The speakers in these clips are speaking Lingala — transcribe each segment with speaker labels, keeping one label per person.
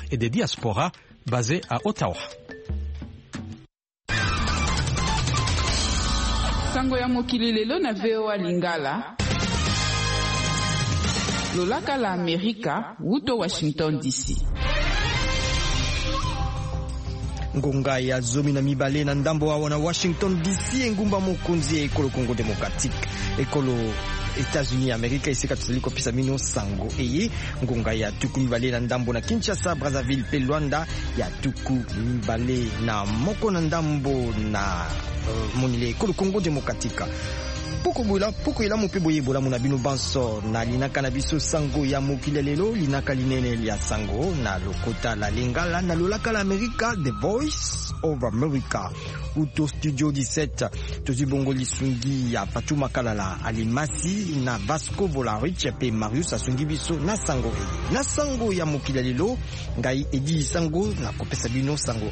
Speaker 1: et des diasporas basés à Ottawa.
Speaker 2: Sango ya mokili lelo na VOA Lingala. Lolaka la Amerika, wuto Washington DC.
Speaker 3: Ngonga ya zomi na mibale na ndambo wa wana Washington DC ngumba mokonzi ekolo Congo Democratique ekolo États-Unis Amerika isika tuzaliko pisa mino sango eye ngonga ya tuku mibale na ndambo na Kinshasa Brazzaville pe Luanda ya tuku mibale na moko na ndambo na monile ekolo Congo Democratique. Poko ila mupebo yebola muna bino banso na linaka na biso sango ya mokili lelo linaka linene ya sango na lokota la Lingala na lolaka la Amerika The Voice of America uto studio 17 tozi bongo lisungi ya Fatuma Kalala Alimasi na Vasco Volarich pe Marius asungi biso na sango ya mokili lelo ngai edi sango na kopesa bino sango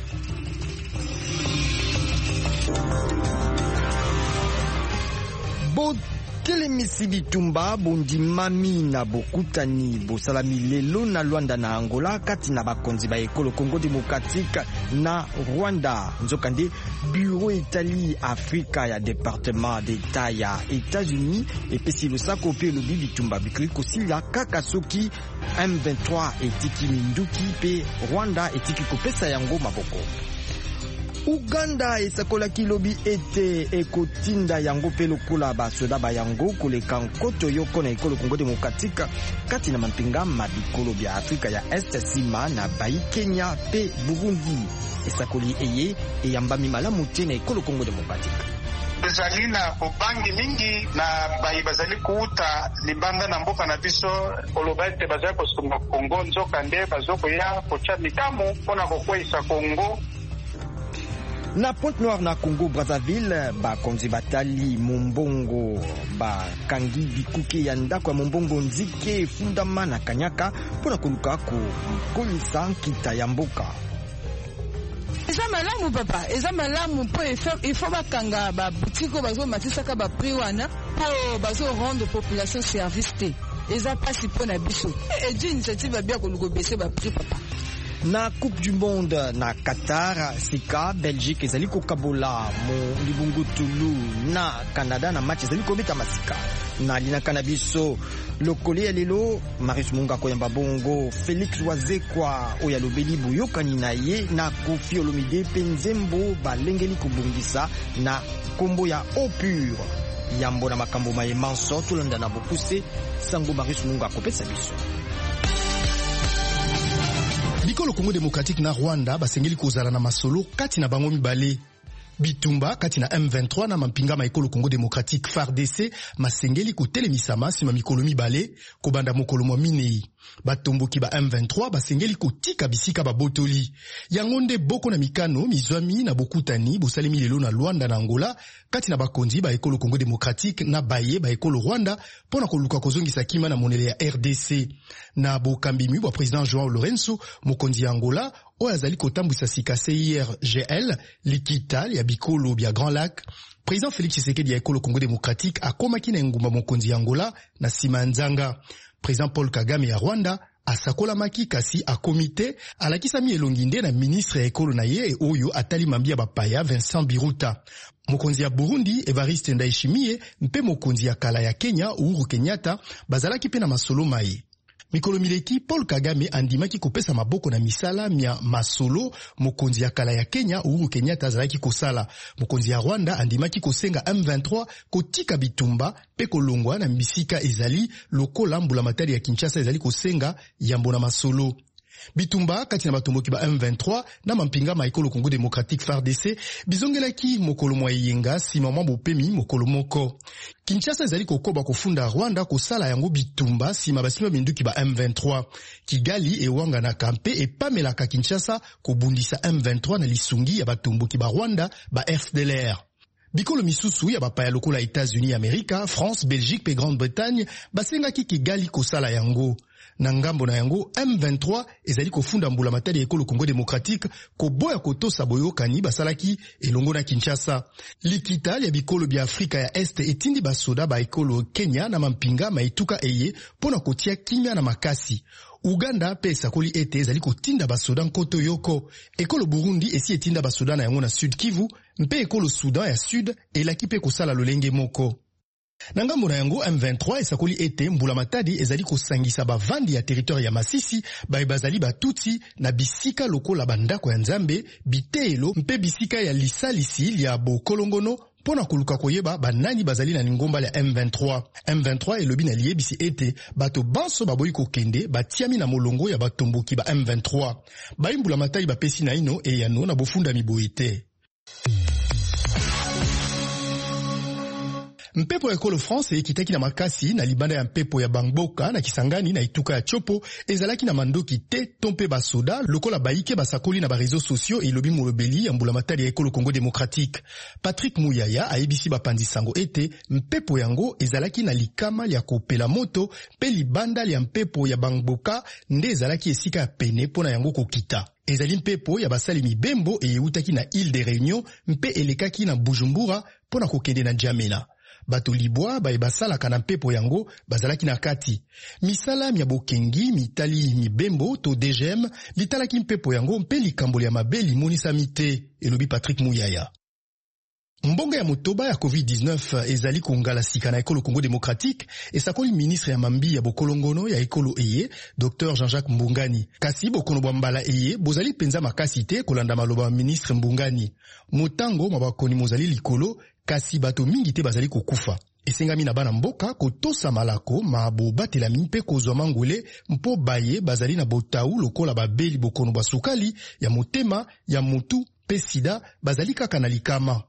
Speaker 3: Kelemisi bitumba bondimami na bokutani bosalami lelo na Luanda na Angola kati na bakonzi ba ekolo Congo Democratique na Rwanda nzokande bureau Italie Afrika ya département d'État ya États-Unis epesi losako pe lobi bitumba bikliko sila kaka soki M23 etiki minduki pe Rwanda etiki kopesa yango maboko. Uganda esakola kilobi ete ekotinda yango pe lokola basoda ba yango koleka nkoto yoko na ekolo Congo Democratique kati na mampinga mabikolo bya Afrika ya Est sima na bai Kenya pe Burundi esakoli eye eyambami malamu te na ekolo Congo Democratique.
Speaker 4: Ezali na obangi mingi na bai bazali kuuta libanda na mboka na biso koloba ete bazali kosunga Congo nzokande bazokoya kocha mitamu mpona kokweyisa Congo.
Speaker 3: Na Pointe-Noire na Congo Brazzaville bakonzi batali mombongo bakangi bikuke ya ndako ya mombongo nzike fundama na kanyaka mpona koluka kokolisa nkita ya mboka.
Speaker 5: Eza malamu papa, eza malamu po ifo bakanga ba butiko bazo matisaka ba prix wana po bazo rendre population service te. Eza pasi po na biso. Eji initiative bia koluko bese ba prix papa.
Speaker 3: Na Coupe du Monde na Qatar, Sika, Belgique ezali kokabola mo libungu Tulu na Canada na match ezali kobeta masika. Na linaka na biso lokole ya lelo Marius Munga koyamba bongo Félix Wazekwa oya lobeli buyokani na ye na Kofi Olomide Penzembo balengeli kubungisa na kombo ya Eau Pure. Yambo na makambo mayemanso tulanda na bokuse sango Marius Munga kopesa biso.
Speaker 6: Bikolo Congo Démocratique na Rwanda basengeli kozala na masolo kati na bango mibale. Bitumba kati na M23 na mampinga maekolo Congo Démocratique FARDC masengeli kotelemisa masima mikolo mibale kobanda mokolo mwa minei. Batomboki ba M23 basengeli kotika bisika babotoli. Yangonde boko na mikano mizwami na bokutani bosalemi lelo na Luanda na Angola kati na bakonzi ba ekolo Congo Démocratique na baye ba ekolo Rwanda pona koluka kozongisa kima na monele ya RDC. Na bokambimi bwa président João Lourenço mokonzi ya Angola oyo azali kotambwisa sika CIRGL likita ya bikolo bya Grand Lac. Président Félix Tshisekedi ya ekolo Congo Démocratique akomaki na ngumba mokonzi ya Angola na sima nzanga. Président Paul Kagame ya Rwanda asakola maki kasi a komite alakisami elonginde na ministre ya ekolo na ye oyo atali mambia bapaya Vincent Biruta. Mokonzi ya Burundi Evariste Ndayishimiye mpe mokonzi ya kala ya Kenya Uhuru Kenyatta bazalaki pe na masolo mai. Mikolo mileki Paul Kagame andimaki kopesa maboko na misala mia masolo mokonzi ya kala ya Kenya Uhuru Kenyatta azalaki kosala. Mokonzi ya Rwanda andimaki kosenga M23 kotika bitumba pe kolongwa na misika ezali lokola mbula matari ya Kinshasa ezali kosenga yambo na masolo. Bitumba kati na batomboki ba M23 na mampinga maekolo Congo Démocratique FARDC bizongelaki mokolo mwa yenga sima mwa bopemi mokolo moko. Kinshasa ezali kokoba kofunda Rwanda kosala yango bitumba sima basima minduki ba M23. Kigali ewanga na kampe epamelaka Kinshasa kobundisa M23 na lisungi ya batomboki ba Rwanda ba FDLR. Bikolo misusu ya bapaya lokola États-Unis Amerika, France, Belgique pe Grande-Bretagne basengaki Kigali kosala yango. Na ngambo na yango M23 ezali kofunda mbula matadi ya ekolo Congo Démocratique koboya kotosa boyokani basalaki elongo na Kinshasa. Likita ya bikolo bya Afrika ya Este etindi basoda ba ekolo Kenya na mampinga maituka eye pona kotia kimia na makasi. Uganda pe sakoli ete ezali kotinda basoda nkoto yoko. Ekolo Burundi esi etinda basoda na yango na Sud Kivu, mpe ekolo Sudan ya Sud elaki pe kosala lolenge moko. Na ngambo na yango M23 esakoli ete mbula matadi ezali kosangisa bavandi ya territoire ya Masisi bazali batutsi na bisika lokola bandako ya Nzambe, bitelo mpe bisika ya lisalisi ya bokolongono pona koluka koyeba banani bazali na ngomba ya M23. M23 elobi na liebisi ete bato banso baboyi kokende batiami na molongo ya batomboki ba M23. Mbula matadi bapesi na ino eyano na bofunda miboite. Mpepo ya ekolo France ekitaki na makasi na libanda ya mpepo ya Bangboka na Kisangani na ituka ya Chopo ezalaki na mandoki te tompe basoda lokola baike basakoli na ba réseaux sociaux elobi molobeli ya mbula matadi ya ekolo Congo Démocratique. Patrick Muyaya ayebisi bapandi sango ete mpepo yango ezalaki na likama ya kopela moto pe libanda ya mpepo ya Bangboka nde ezalaki esika ya pene pona yango kokita. Ezali mpepo ya basali mibembo eutaki na Île de Réunion mpe elekaki na Bujumbura pona kokende na Djamena. Bato libwa basalaka na mpepo yango bazalaki na kati. Misala mya bokengi mitali mibembo to DGM litalaki mpepo yango mpe likamboli ya mabeli monisa mite, elobi Patrick Muyaya. Mbonga ya motoba ya COVID-19 ezali kongala sika na ekolo Congo Démocratique esakoli ministre ya mambi ya bokolongono ya ekolo eye Dr Jean-Jacques Mbungani. Kasi bokono bwambala eye bozali penza makasi te kolanda maloba ministre Mbungani. Motango mabakoni mozali likolo kasi bato mingi te bazali kokufa. Esengami na bana mboka kotosa malako mabo batela mpe kozwa mangole mpo baye bazali na botau lokola babeli bokono basukali ya motema ya mutu pe sida bazali kaka na likama.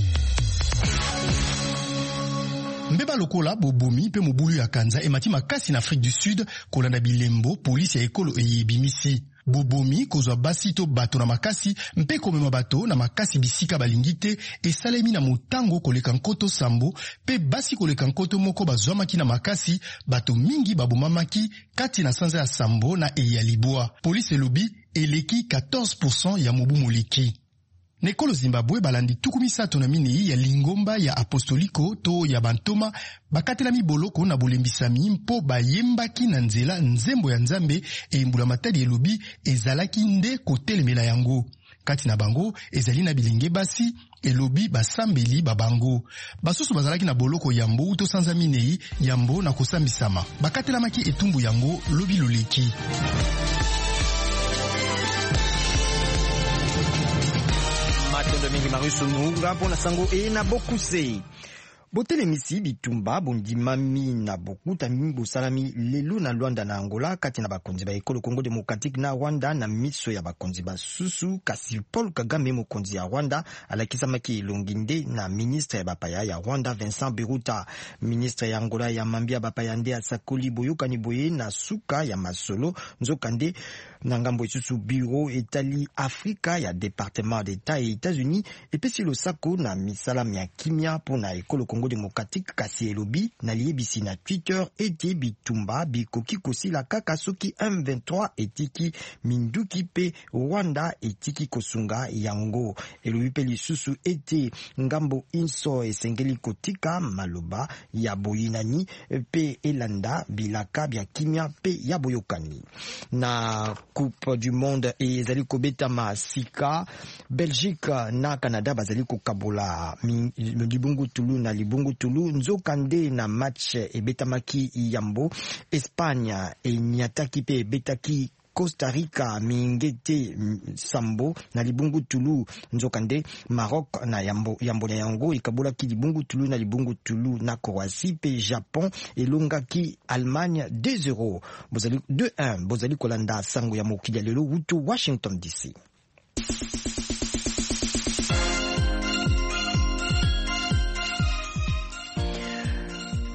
Speaker 6: Mbeba lokola bobomi pe mobulu ya kanza emati makasi na Afrique du Sud kolanda bilembo polisi ya ekolo eyebimisi. Bobomi kozwa basi to bato na makasi mpe komema bato na makasi bisika balingite esalemi na motango koleka nkoto sambo pe basi koleka nkoto moko bazwamaki na makasi bato mingi babomamaki kati na sanza ya sambo na eyalibwa. Polisi elobi eleki 14% ya mobu moleki. Nekolo Zimbabwe balandi tukumisato na minei ya lingomba ya apostoliko to ya bantoma bakatela miboloko na bolembisami mpo bayembaki na nzela nzembo ya Nzambe mbula matadi elobi ezalaki nde kotelemela yango. Kati na bango ezali na bilenge basi elobi basambeli babango. Basusu bazalaki na boloko yambo to sanza minei yambo na kosambisama. Bakatelamaki etumbu yango lobi loleki.
Speaker 3: Matondo mingi Marusu Nunga pona sango na bokuse. Botelemisi bitumba bondimami na bokuta mimbo salami lelo na Luanda na Angola kati na bakonzi ba ekolo Congo Démocratique na Rwanda na miso ya bakonzi ba susu kasi Paul Kagame mokonzi ya Rwanda alakisamaki elonginde na ministre ya bapaya ya Rwanda Vincent Biruta. Ministre ya Angola ya mambia bapaya nde asakoli boyokani boye na suka ya masolo nzokande na ngambo isusu bureau etali Afrika ya département d'État et États-Unis epesi losako na misala ya kimia pona ekolo Congo Démocratique kasi elobi na liebisi na Twitter ete bitumba bikoki kosila kaka soki M23 etiki minduki pe Rwanda etiki kosunga yango. Elobi pe lisusu ete ngambo inso esengeli kotika maloba ya boyinani pe elanda bilaka bya kimia pe ya boyokani. Na Coupe du Monde ezali kobetama sika Belgique na Canada bazali kokabola libungu tulu na libungu tulu nzokande na match ebetamaki yambo. Espagne enyataki pe betaki Costa Rica mingete sambo na libungu tulu nzokande. Maroc na yambo na yango ikabola ki libungu tulu na libungu tulu na Croatie pe Japon elongaki Allemagne 2-0 bozali 2-1 bozali kolanda sango ya mokili lelo wutu Washington DC.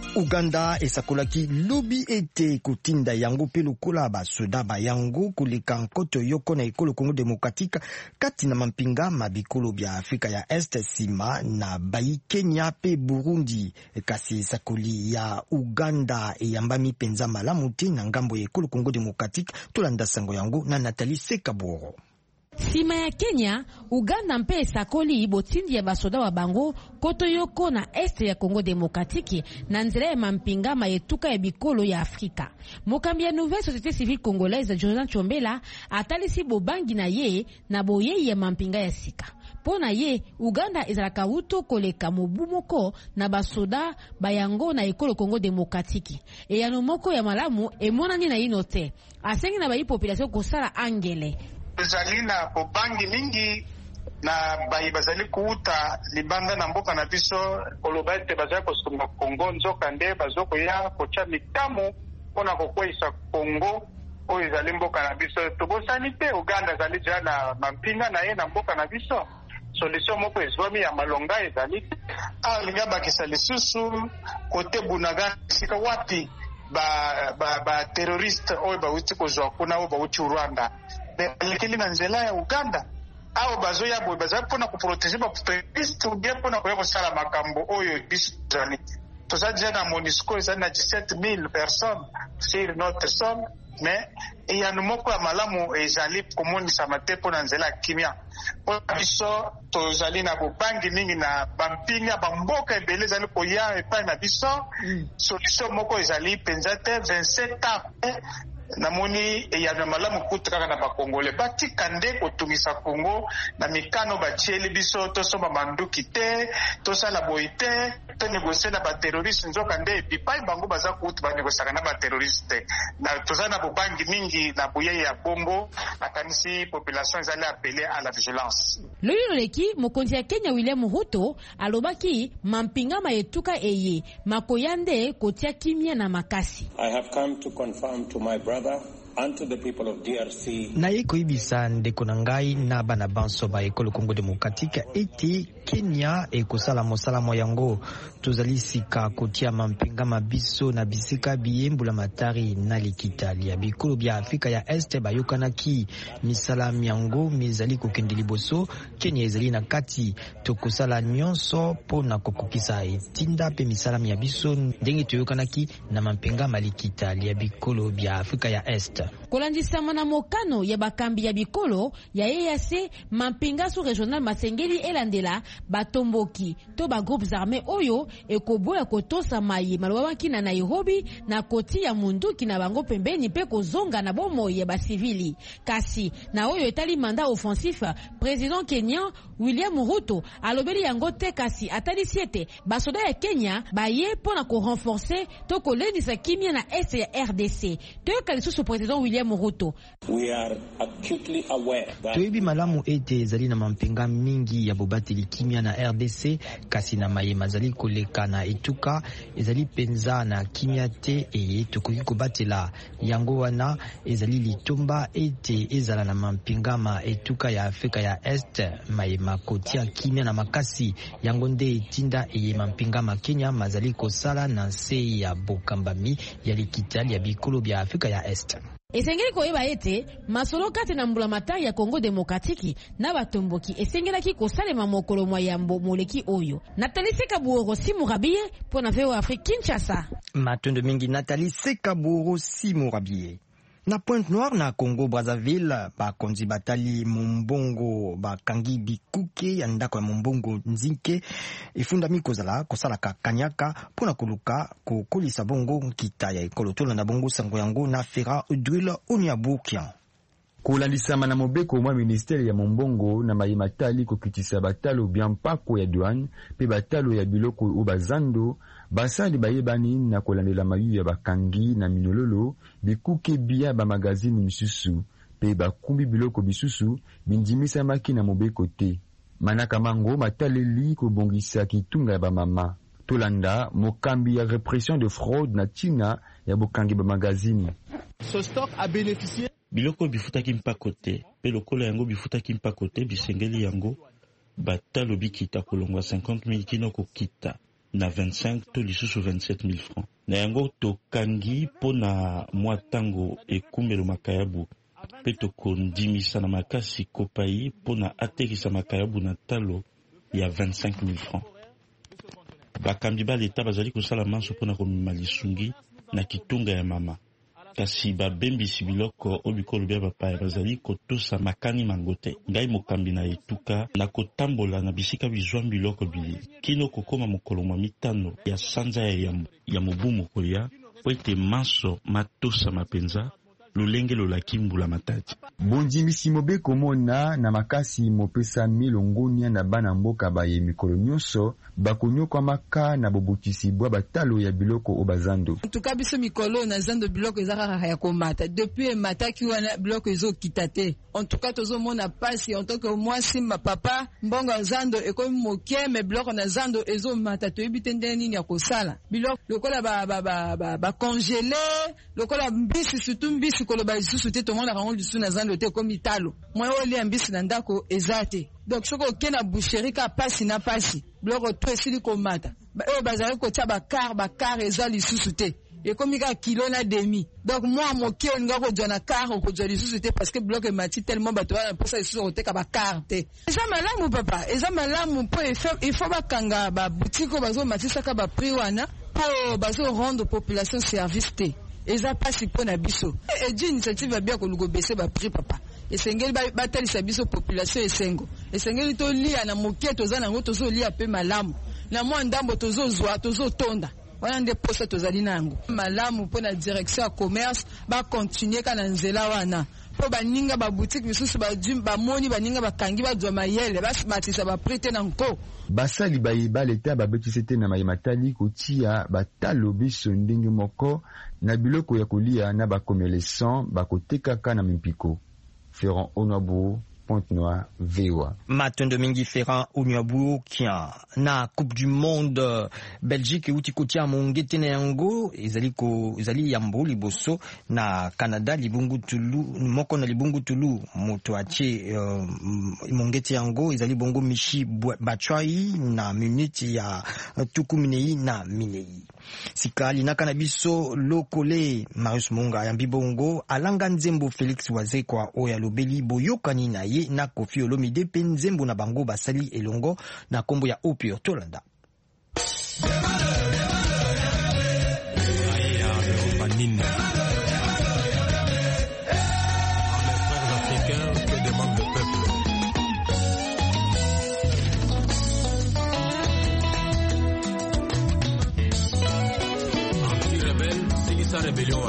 Speaker 3: Uganda esakolaki lobi ete kotinda yango pe lokola basoda bayango koleka nkoto yoko na ekolo Congo Démocratique kati na mampinga mabikolo bya Afrika ya Est sima na bayi Kenya pe Burundi. Kasi esakoli ya Uganda eyambami penza malamu te na ngambo ya ekolo Congo Démocratique. Tolanda sango yango na Nathalie Sekaboro.
Speaker 7: Sima ya Kenya, Uganda mpe esakoli botindi ya basoda wa bango koto yoko na este ya Congo Démocratique na nzela ya mampinga mayetuka ya bikolo ya Afrika. Mokambi ya Nouvelle Société Civile Congolaise Jonathan Chombela atalisi bobangi na ye na boyei ya mampinga ya sika. Pona ye, Uganda ezalaka uto koleka mobu moko na basoda bayango na ekolo Congo Démocratique. Eyano moko ya malamu emonani na inote. Asengi na bayi population kosala angele.
Speaker 4: Ezali na bobangi mingi na bayi bazali kuuta libanda na mboka na biso koloba ete bazali kosunga Kongo nzoka nde bazokoya kotia mitamu mpona kokweyisa Kongo oyo ezali mboka na biso. Tobosani te Uganda ezali ja na mampinga na ye na mboka na biso. Solution moko ezwami ya malonga ezali alinga bakisa lisusu kote Bunagana sika wapi ba terroriste oyo bauti kozwa kuna oyo bauti Rwanda lekili na nzela ya Uganda au bazoya boy baza pona kuproteger ba terroriste ou bien pona koya kosala makambo oyo biso zani tozaje na MONUSCO ezana 17000 personnes sur notre sol mais eyano moko ya malamu ezali komonisa mate pona nzela kimia pona biso tozali na bobangi mingi na bampinga bamboka ebele ezali koya epai na biso solution moko ezali penza te 27 ans namoni eyano malamu kutu kaka na bakongole batika nde kotungisa Kongo na mikano batieli biso tosomba manduki te tosala boyi te tonegosie na baterroriste nzoka nde bipai bango baza kutu banegosiaka na baterroriste na toza na bobangi mingi na boyei ya bongo nakanisi population ezali apele à la vigilance.
Speaker 7: Loleki mokonzi ya Kenya William Ruto alobaki mampinga mayetuka eye makoyande kotia kimia na makasi.
Speaker 8: I have come to confirm to my brother and to the people of DRC.
Speaker 3: Na ye koyebisa ndeko na ngai na bana banso ba ekolo Congo Démocratique ete Kenya ekosala mosala mo yango tozali sika kotia mampinga mabiso na bisika biyembula matari na likitali ya bikolo bya Afrika ya Este bayokanaki misala yango mizali kokende liboso. Kenya ezali na kati tokosala nyonso pona kokokisa etinda pe misala ya biso ndenge toyokanaki na mampinga malikitali ya bikolo bya Afrika ya Este.
Speaker 7: Kolandisama na mokano ya bakambi ya bikolo ya EAC mampinga su regional masengeli elandela batomboki to ba groupes armés oyo ekoboya kotosa maye malobaki na Nairobi na koti ya munduki na bango pembeni pe kozonga na bomo ya basivili. Kasi na oyo etali mandat offensif président kenyan William Ruto alobeli yango te kasi atali siete basoda ya Kenya baye pona ko renforcer to kolendisa kimia na est ya RDC. To kalisusu président William Ruto.
Speaker 8: We are acutely aware that
Speaker 3: toyebi malamu ete ezali na mampinga mingi ya bobateli kimia na RDC kasi na maye mazali koleka na etuka ezali penza na kimia te eye tokoki kobatela yango wana ezali litomba ete ezala na mampinga ma etuka ya Afrika ya Est maye makotia kimia na makasi yango nde etinda eye mampinga ma Kenya mazali kosala na se ya bokambami ya likitali ya bikolo bya Afrika ya Est.
Speaker 7: Esengeli koyeba ete masolo kati na mbula matari ya Congo Démocratique na batomboki esengelaki kosalema mokolo mwa yambo moleki oyo. Nathalie Sekaburo Simurabie pona VOA Afrique Kinshasa.
Speaker 3: Matondo mingi Nathalie Sekaburo Simurabie. Na Pointe Noire na Congo Brazzaville bakonzi batali mumbongo bakangi bikuke ya ndako ya mumbongo nzinke ifundami kozala kosalaka kanyaka pona koluka kokolisa bongo nkita ya ekolo tolanda bongo sango yango na Fera Udril Onyabukia.
Speaker 9: Kolandisama na mobeko mwa ministeri ya mombongo na mayimatali kokitisa batalo bya mpako ya douane pe batalo ya biloko o bazando basali bayebani na kolandela mayu ya bakangi na minololo bikuke bia ba magazine misusu pe bakumbi biloko bisusu bindimisa maki na mobeko te manaka mango mataleli kobongisa kitunga ya ba mama tolanda mokambi ya répression de fraude na China ya bokangi ba magazine.
Speaker 10: Ce stock a bénéficié
Speaker 11: biloko bifutaki mpako te pe lokolo yango bifutaki mpako te bisengeli yango batalo bikita kolongwa 50 000 kino kokita na 25 to lisusu 27 000 francs. Na yango tokangi mpo na mwa tango ekumelo makayabu pe tokondimisa na makasi kopai mpo na atekisa makayabu na talo ya 25 000 francs. Bakambi ba leta bazali kosala manso mpo na komema lisungi na kitunga ya mama. Kasi babembisi biloko o bikolo bya bapaya bazali kotosa makani mangote. Ngai mokambi na etuka na kotambola na bisika bizwa biloko bili kino kokoma mokolo mwa mitano ya sanza ya mobu mokolia po ete manso matosa mapenza lolenge lolaki mbula matati.
Speaker 9: Bondimisi mobeko mona na makasi mopesa milongonia na bana mboka baye mikolo nyonso bakonyoka maka na bobutisi bwa batalo ya biloko o bazando.
Speaker 5: Tuka biso mikolo na zando biloko ezaka ya komata depuis mataki wana biloko ezo kitate. En tout cas tozo mona pasi en tant que moi si ma papa mbonga zando ekomi moke me biloko na zando ezo mata to ebite ndeni ya kosala. Biloko lokola ba congeler lokola mbisi surtout mbisi koloba lisusu te to mona rango lisusu na zando te komi talo. Moi oli mbisi na ndako ezate. Donc soko okena boucherie ka pasi na pasi biloko to esili komata. Oyo bazali kotia bakar eza lisusu te. Ekomi ka kilo na demi. Donc moi moke olinga ko jona car ko joli lisusu te parce que bloc e mati tellement bato wana posa lisusu oteka ba carte. Eza malamu papa, eza malamu po il faut bakanga ba boutique bazo matisa ka ba prix wana po bazo rendre population service te. Eza pasi po na biso. Et d'une initiative bien ko lugo baisser ba prix papa. Esengeli batalisa biso population esengo. Esengeli to lia na moke toza nango tozo lia pe malamu. Na mwa ndambo tozo zwa tozo tonda. Wana nde posa tozali nango. Malamu po na direction ya commerce ba continuer kana nzela wana. Po baninga ba boutique misusu ba moni baninga bakangi ba zwa mayele ba matisa ba prêter na nko.
Speaker 9: Basali ba leta ba betisete na mayimatali kotia batalo biso ndenge moko na biloko ya kolia na ba commerçant ba kotekaka na mpiko. Ferrand Onabo, Pointe-Noire, VOA.
Speaker 3: Matondo mingi Ferrand Onabo kia na Coupe du Monde Belgique uti kotia mongete na yango ezali yambo liboso na Canada libungu tulu moko na libungu tulu moto atie mongete yango ezali bongo Michi Bachwai na minute ya tukuminei na minei. Sikali na kanabiso lokole Marius Monga ya mbibongo alanga nzembo Felix Wazekwa oya lobeli boyokani na ye na Koffi Olomide pe nzembo na bango basali elongo na kombo ya Opio Tolanda.
Speaker 12: Rébellion.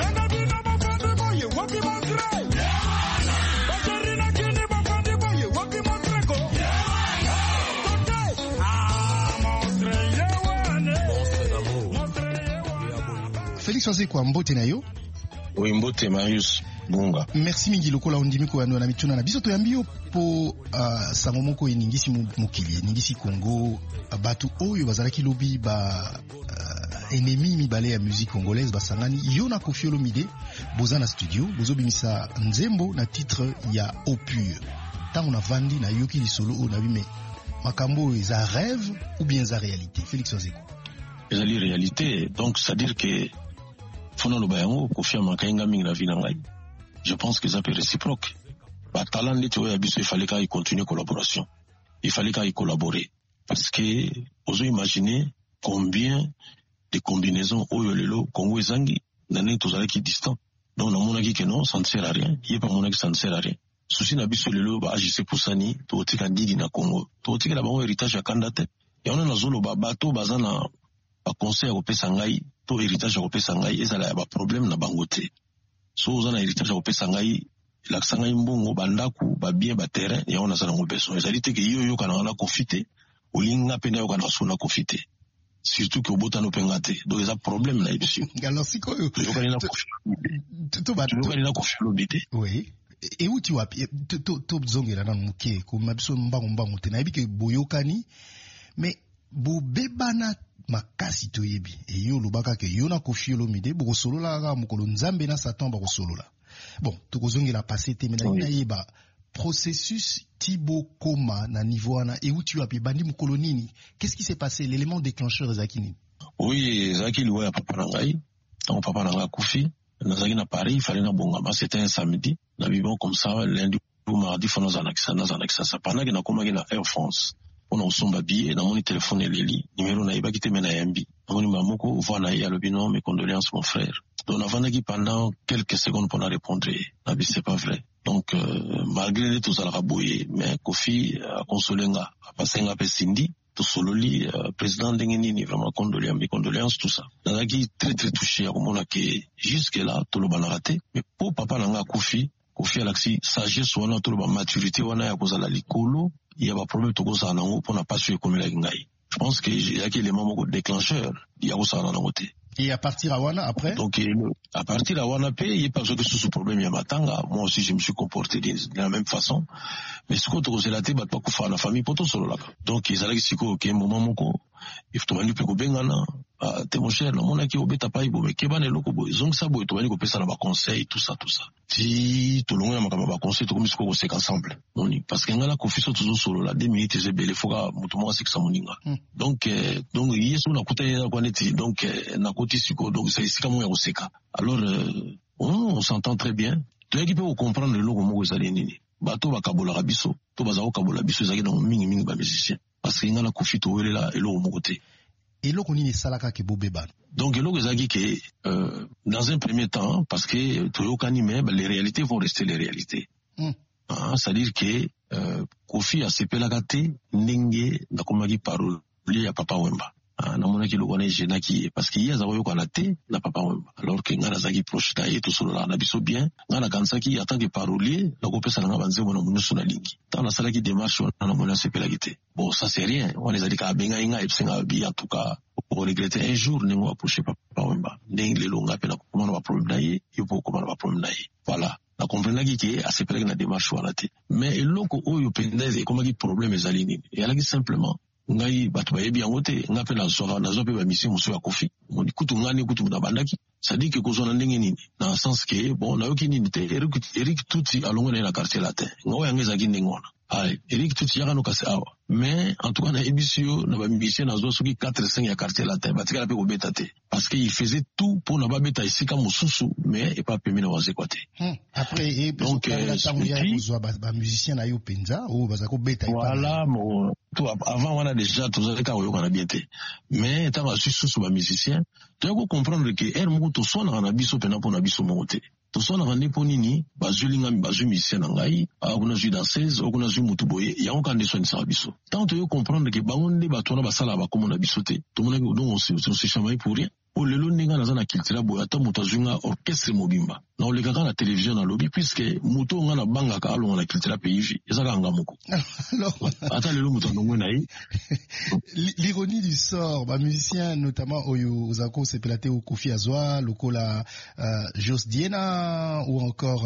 Speaker 6: Félix Wazekwa mbote na yo?
Speaker 13: Oui, mbote Marius Bunga.
Speaker 6: Merci mingi lokola ondimiko na mituna na biso to yambio po sango moko eningisi mokili eningisi Congo batu oyo bazalaki lobi ba ennemi mibale ya musique congolaise basangani yo na Koffi Olomide boza na studio bozo bimisa nzembo na titre ya Au Pur. Tango na vandi na yoki lisolo na bime makambo eza rêve ou bien za réalité? Félix Wazekwa.
Speaker 13: Eza li réalité, donc ça dire que fona lo bayango Koffi amakainga mingi na vina ngai. Je pense que ça peut réciproque. Ba talent leti oya biso il fallait qu'il continue collaboration. Il fallait qu'il collaborer parce que ozo imaginer combien de combinaisons oyo lelo Congo ezangi nane tozalaki distant. Donc namonaki que non, ça ne sert à rien. Il pas monaki ça ne sert à rien. Souci na biso lelo ba agissé pour sani to tika ndidi na Congo. To tika la bango héritage ya kandate. Et on a zolo ba bato bazana ba conseil ko pesa ngai to héritage ko pesa ngai ezala ba problème na bangote. So ozana héritage ko pesa ngai la sanga mbongo bandaku ba bien ba terrain et on a ça na besoin. Ezali te que yo kana na confiter olinga pena yo kana sona confiter. Surtout que Obota no pengate. Donc il y a un problème là ici.
Speaker 6: Alors si quoi oui. Et où tu vas top zongera na muke ko mabiso mbango te na bike boyokani mais bo bebana makasi to yebi e yo lobaka ke yo na Koffi Olomide bo solola ga mukolo nzambe na Satan ba solola. Bon to kozongela passé te mena ina yeba processus Thibaut Koma na niveau ana et où tu as pu bandi mukolonini. Qu'est-ce qui s'est passé? L'élément déclencheur de Zakini?
Speaker 13: Oui, Zaki lui a papa nangai. Donc papa nanga Koufi. Nazaki na Paris, il fallait na Bongama. C'était un samedi. Nous vivons comme ça lundi ou mardi. Faut nous annexer ça. Pendant que na koma na Air France. On a somba billet. Na mon téléphone Leli. Numéro na iba qui te mène à MB. Na mon mamoko voit na ya le binom. Mes condoléances mon frère. Donc avant qui pendant quelques secondes pour nous répondre. Nabi c'est pas vrai. Donc malgré tout ça la rabouillé, mais Kofi a consolé nga, a passé nga pe Cindy, tout sololi président Dengenini vraiment condoléances tout ça. Nazaki très touché à comment que jusque là tout le monde a raté, mais pour papa nanga Kofi a l'axi sagesse wana tout le maturité wana ya kozala likolo, il y a pas problème tout ça nango pour na pas suer comme la ngai. Je pense que il y a que les moments déclencheurs, il y a ça na nango te.
Speaker 6: Et à partir à Wana après?
Speaker 13: Donc, à partir à Wana, il y a pas besoin que ce problème y a matanga. Moi aussi, je me suis comporté de la même façon. Mais ce qu'on te cause la tête, pas qu'on fait la famille pour tout solo là. Donc, ils allaient dire qu'à un moment, moko, il faut te dire que bengana, t'es mon cher, non, mon aki obeta pas ibo, mais kebane loko boy. Zong sa boy, tu vas dire que ça n'a pas conseil, tout ça. Si, tout le monde n'a pas conseil, tout comme ce qu'on sait ensemble. Parce que ngala kofi so toujours solo là, 2 minutes, c'est belle, faut que mutumo c'est que ça moninga. Donc, il y a ce qu'on a coûté, donc, donc c'est ici comme alors on s'entend très bien. Tu es qui peut comprendre le logo mo ezaleni bato bakabola rabiso to bazao kabola biso ezaki dans mingi ba musicien parce que ngala kofi to welela elo mo côté
Speaker 6: et loko nini salaka ke bobeba.
Speaker 13: Donc elo ezaki que dans un premier temps parce que to kanime les réalités vont rester les réalités. C'est-à-dire que Kofi a sepelaka te ndenge ndakomaki parole ya papa Wemba. Namona ki lokone jena ki parce que hier zawo ko na te na papa Wemba alors que ngana zaki proche ta tout solo la na biso bien ngana kansa ki en tant que parolier la ko pesa na banze mona munusu na lingi tant na sala ki démarche na mona sepela kité. Bon ça c'est rien on les a dit ka benga inga epsenga bi en tout cas pour regretter un jour ne moi approcher papa Wemba ndenge le longa pe na comment on va problème naie il faut comment on va problème naie voilà la comprendre ki a sepela na démarche wala te mais eloko oyo pendeze comment ki problème ezali nini et ala ki simplement ngai batu bayebi yango te ngape na soka nazo pe ba misi musu ya Kofi moni kutu ngani kutu na bandaki sadiki kozona ndenge nini na sens que bon na yoki nini te Eric Tuti alongo na quartier latin ngawo yangeza kindengona Eric Tuti yaka no kase awa mais en tout cas na ebisio na ba misi na zo soki 4-5 ya quartier latin batika pe ko beta te parce que il faisait tout pour na ba beta isika mususu mais et pas permis na waze quoi te
Speaker 6: après donc ba musicien na yo penza ou bazako beta
Speaker 13: voilà mo tout avant on a déjà tout ça ka yo kana bien te mais tant que sous ba musicien tu dois comprendre que er mo to sona na biso pena po na biso mo te to sona rande po nini bazulinga bazu musicien na ngai akuna ju danseuse akuna ju mutuboye ya on kande soni sa biso tant tu dois comprendre que bangonde batona basala ba komo na biso te to mona donc on se chamaille pour rien o lelo ninga na zana culture boya ta mutazunga orchestre mobimba na oleka na télévision na lobby puisque muto nga na banga ka alo na culture pays ezaka ngamoko alors ata lelo muto ndongo na yi
Speaker 6: l'ironie du sort ba musicien notamment oyo ozako sepelate au Kofi Azwa lokola Jos Diena ou encore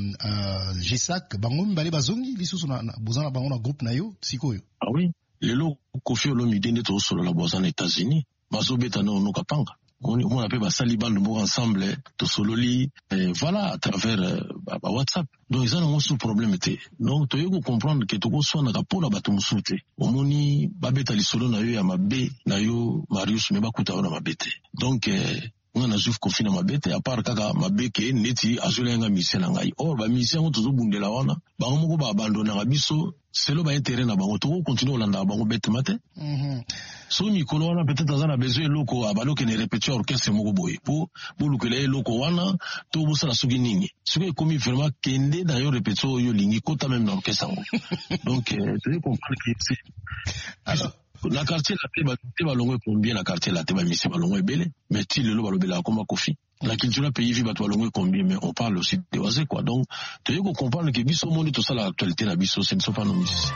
Speaker 6: Gesak bango mbale bazongi lisusu na bozana bango na groupe na yo sikoyo.
Speaker 13: Ah oui lelo Kofi Olomide nde to solo la bozana États-Unis bazobeta no kapanga on appelle ça Saliban de Mour ensemble to sololi voilà à travers WhatsApp donc ils ont un problème était donc tu dois comprendre que tu dois soit na rapona bato musute omoni babeta lisolo na yo ya mabe na yo Marius me bakuta na mabete donc on a juste confiné mabete à part kaka mabeke neti azolenga mission na ngai or ba mission to zobundela wana bango moko ba abandonner biso selo ba intérêt na bango to continuer olanda bango bete mate so mikolo wana peut-être dans un besoin loko abaloke ne répéter orchestre moko boy pour lukele loko wana to busala sugi nini sugi komi vraiment kende na yo répétition yo lingi kota même dans orchestre donc tu comprends que c'est alors na quartier la te balongwe combien na quartier la te ba misi balongwe belé mais ti lelo balobela comme Kofi la culture pays vit bato balongwe combien mais on parle aussi de oise quoi donc tu dois comprendre que biso monde tout ça l'actualité na biso ce ne sont pas nos musiciens.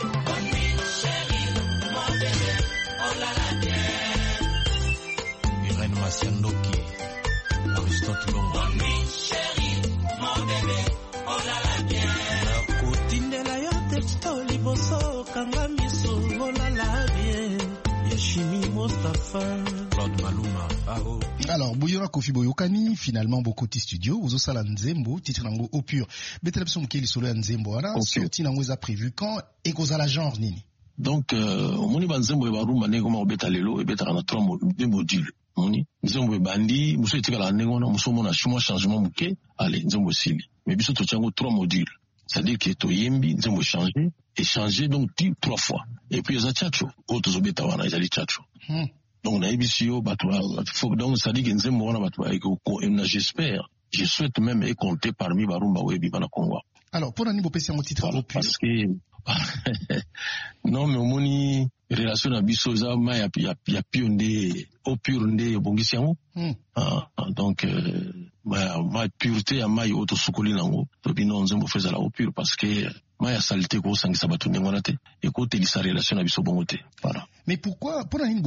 Speaker 1: Irène Masiandoki Aristote Longo mon bébé oh la la bien kotindela yo texto liboso kanga miso oh la la bien Yeshimi Mustafa Claude Maluma Faro
Speaker 6: Alors, Bouyora Kofi Boyokani, finalement, Bokoti Studio, aux Osala Nzembo, titre nango au pur. Betelepson Keli Solo Nzembo, voilà, sorti nango a prévu quand, et cause à la genre, nini.
Speaker 13: Donc, Moni Banzembo et Barou Mané, comment on beta lelo, et beta na 3 modules. Moni, Nzembo et Bandi, Mousso et Tika la Negona, Mousso Mona, Chuma changement mouké, allez, Nzembo Sili. Mais Bissot Tochango 3 modules. C'est-à-dire que Toyembi, Nzembo changer donc 3 fois. Et puis, il y a Tchatcho, Otozo Beta Wana, il y a Tchatcho. Donc, na ebisio, donc, ça dit que Nzembo wana batwa, j'espère, je souhaite même y compter parmi Barumba Webi Bana Congo.
Speaker 6: Alors, pour l'année, vous pouvez un titre au pur.
Speaker 13: Parce que, non, mais au moni, relation à biso, ça, il y a pionné, au pur, bongisiango. Donc, ma pureté, ma auto sukuli nango, tobi non, Nzembo faisait la au pur, parce que, ma saleté ko sangi sabatu ndengonate et ko telisa relation na biso bongote. Voilà.
Speaker 6: Mais pourquoi pour nini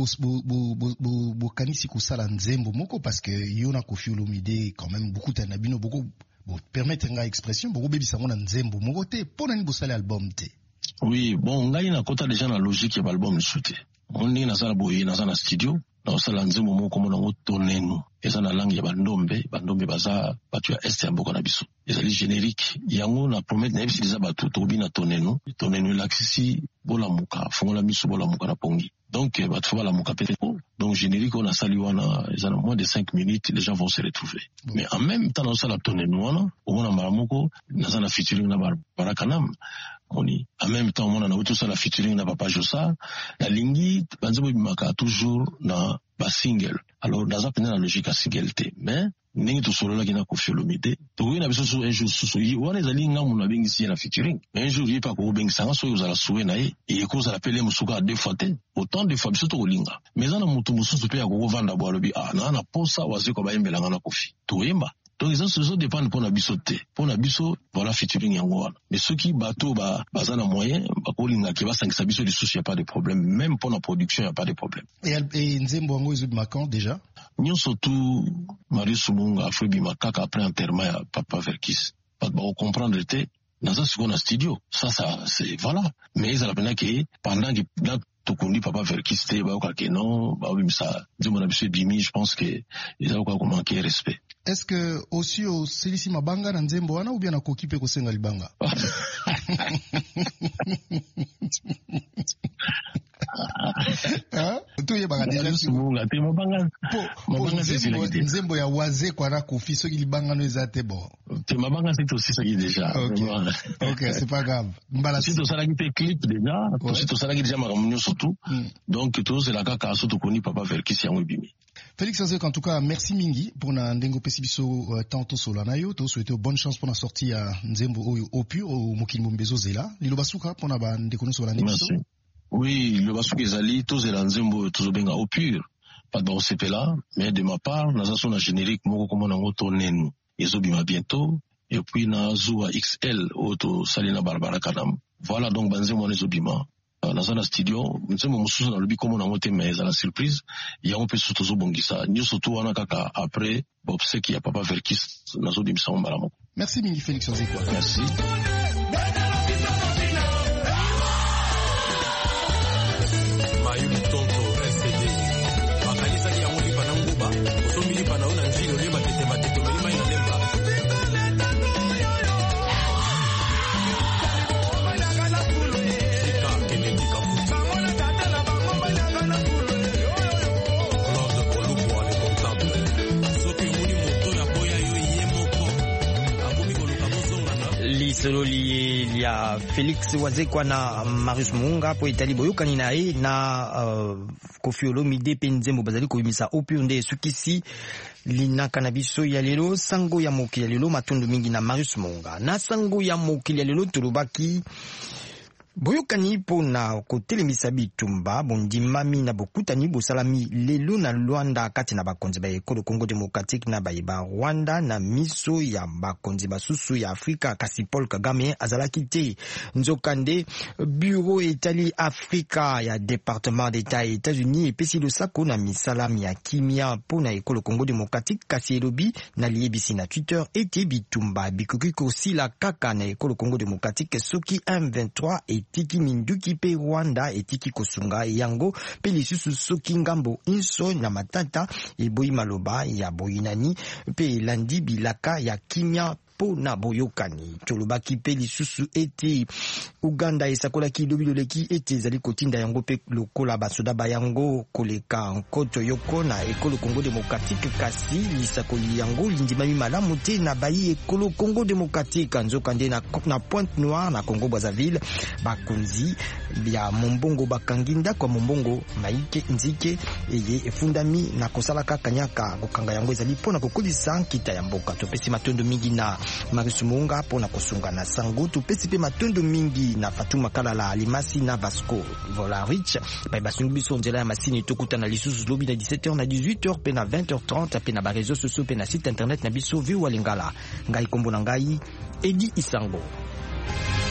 Speaker 6: bo kanisi ko sala Nzembo moko parce que yona Koffi Olomide quand même beaucoup tanabino beaucoup permettre nga expression beaucoup bebisa ngona Nzembo moko te pour nini bo sala album te.
Speaker 13: Oui, bon ngai na kota déjà na logique ya album souté. On ndi na sala boye na sala studio na sala Nzembo moko mona ngotonenu. Eza na langue ya bandombe baza batu ya est ya mboka na biso. Ezali générique yango na promettre na ebisi batu tobi na tonenu laksisi bola muka fongola miso bola muka na pongi. Donc batu fa la muka peut-être. Donc générique on a sali wana eza na moins de 5 minutes les gens vont se retrouver. Mais en même temps na sala tonenu wana on a maramoko na sala featuring na Barakanam. Oni en même temps on a auto sala featuring na Papa Josa la lingi banzebo bimaka toujours na ba single. Alors dans la logique à single te mais ningi to solo la kina Koffi Olomide to wina biso so un jour so yi wana ezali ngamu na bengi na featuring un jour yi pa ko bengi sanga so uzala suwe na ye et ko za appelé musuka 2 fois te autant de fois biso to linga mais ana mutu mususu pe ya ko vanda bo alobi na posa wazi ko ba yembela ngana Koffi to yemba. Donc ça dépend pour na biso te pour na biso voilà featuring yango wana mais ceux qui bateau baza na moyen ba ko linga ki ba sangisa biso du souci y a pas de problème même pour la production y a pas de problème.
Speaker 6: Et Nzembo ngo izo makan déjà
Speaker 13: nous surtout Marius Munga a fait bimakaka après enterrement ya Papa Verkis pas de comprendre te dans ça ce qu'on a studio ça c'est voilà mais ça la peine que pendant que là tout connu Papa Verkis te ba ka non ba oui ça Nzembo na biso bimi je pense que ils ont quoi manquer respect.
Speaker 6: Est-ce que aussi au Silisi Mabanga na Nzembo wana ou bien na kokipe ko senga libanga? Tu ye baga déjà
Speaker 13: Munga te Mabanga.
Speaker 6: Nzembo ya waze kwa na Koffi soki libanga no ezate bon.
Speaker 13: Te Mabanga c'est aussi ça qui est déjà.
Speaker 6: OK, c'est pas grave.
Speaker 13: Mbala si to sala ki te clip déjà, to si to sala ki déjà maramunyo surtout. Donc to c'est la kaka so to koni Papa Verkis yango bimi.
Speaker 6: Félix Azek, en tout cas, merci mingi pour na ndengo pesibiso tanto solana yo to souhaiter bonne chance pour la sortie à Nzembo au pur au mokili mbezo zela. Lilo basuka pour na ba ndekono solana biso.
Speaker 13: Oui, le basuka ezali to zela Nzembo to benga au pur. Pas de CP là, mais de ma part, na zaso na générique moko comme na ngoto nenu. Ezobima bientôt et puis na Zua XL auto Salina Barbara Kanam. Voilà donc Banzembo na ezobima. Dans un studio, Nzembo mususu na lobi comme na ngote mais à la surprise, il y a un peu surtout zo bongisa. Nyo surtout wana kaka après Bob Seki ya Papa Verkis na zo bimisa mbala moko.
Speaker 6: Merci mingi Félix Ozekwa.
Speaker 13: Merci.
Speaker 3: Sololi ya Félix Wazekwa na Marius Munga po itali boyokani na ye na Koffi Olomide pe Nzembo bazali koyimisa opio nde sukisi linaka na biso ya lelo sango ya mokili ya lelo matundu mingi na Marius Munga na sango ya mokili ya lelo tulobaki boyokani po na kotelemisa bitumba bondimami na bokutani bosalami lelo na Luanda kati na bakonzi ba ekolo Congo Democratique na ba Rwanda na miso ya bakonzi basusu ya Afrika kasi Paul Kagame azalaki te nzokande bureau etali Afrika ya département d'État États-Unis epesi losako na misalami ya kimia po na ekolo Congo Democratique kasi elobi na liebisi na Twitter ete bitumba bikoki kosila kaka na ekolo Congo Democratique soki M23 etiki minduki pe Rwanda etiki kosunga yango pe lisusu soki ngambo inso na matata eboyi maloba ya boyinani pe landi bilaka ya kimia na boyokani. Tolobaki pe lisusu ete Uganda esakolaki lobiloleki ete ezali kotinda yango pe lokola basoda bayango koleka nkoto yoko na ekolo Congo Démocratique kasi lisakoli yango lindimami malamu te na bayi ekolo Congo Démocratique nzokande na Pointe Noire na Congo Brazzaville bakonzi ya mombongo bakangi ndako ya mombongo maike nzike eye efundami na kosalaka kanyaka kokanga yango ezali pona kokolisa nkita ya mboka. Topesi matondo mingi na Marius Munga pona kosunga na sango topesi pe matondo mingi na Fatuma Kalala Alimasi na Vasco Volarich pa basungi biso nzela ya masini tokutana lisusu lobi na 17h na 18h pe na 20h30 pe na ba réseaux sociaux pe na site internet na biso Viu Walingala ngai kombo na ngai Edi Isango.